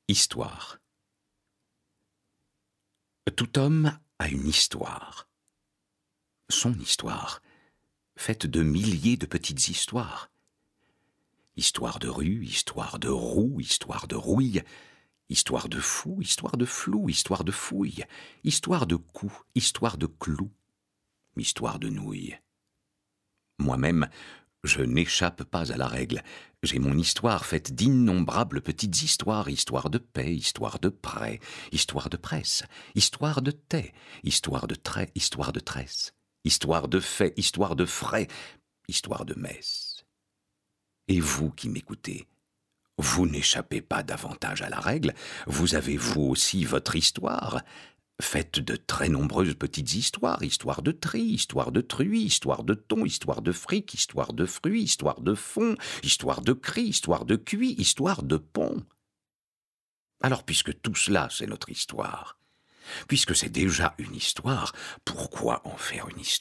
Histoire. Tout homme a une histoire. Son histoire, faite de milliers de petites histoires. Histoire de rue, histoire de roue, histoire de rouille, histoire de fou, histoire de flou, histoire de fouille, histoire de cou, histoire de clou, histoire de nouilles. Moi-même, je n'échappe pas à la règle. J'ai mon histoire faite d'innombrables petites histoires, histoire de paix, histoire de prêt, histoire de presse, histoire de thé, histoire de trait, histoire de tresse, histoire de fait, histoire de frais, histoire de messe. Et vous qui m'écoutez, vous n'échappez pas davantage à la règle, vous avez vous aussi votre histoire, faite de très nombreuses petites histoires, histoire de tri, histoire de truie, histoire de thon, histoire de fric, histoire de fruits, histoire de fond, histoire de cri, histoire de cuit, histoire de pont. Alors puisque tout cela c'est notre histoire, puisque c'est déjà une histoire, pourquoi en faire une histoire ?